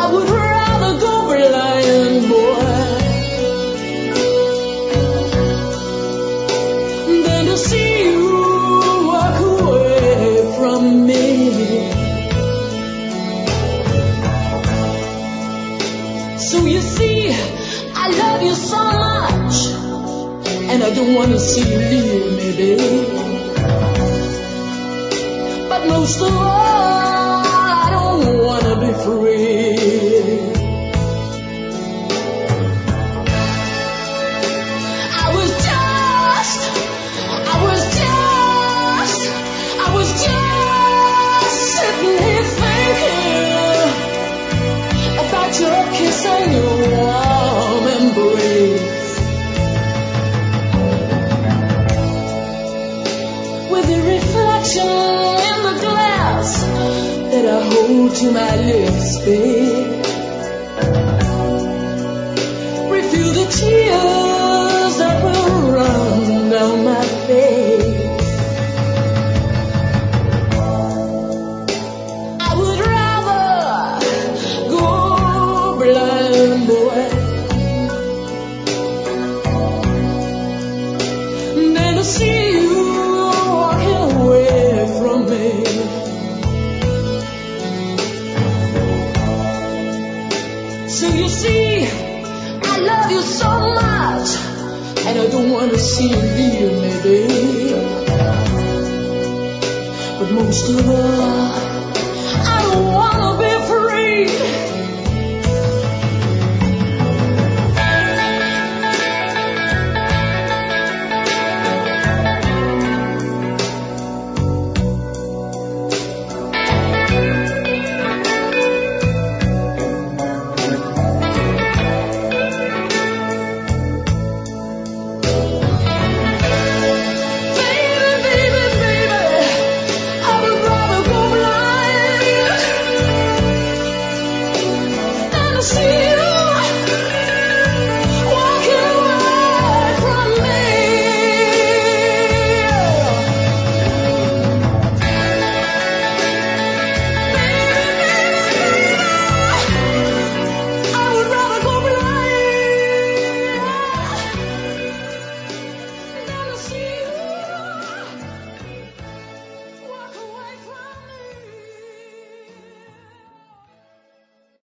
I would rather go blind, boy, than to see you walk away from me. So you see, I love you so much, and I don't want to see you leave me, baby. But most of all, I don't want to be free. I was just sitting here thinking about your kiss and your warm embrace, with the reflection in the glass that I hold to my lips, babe. Refill the tears that will run down my face. I would rather go blind, boy, than to see you walking away from me. So you see, I love you so much, and I don't want to see you leave me, babe. But most of all,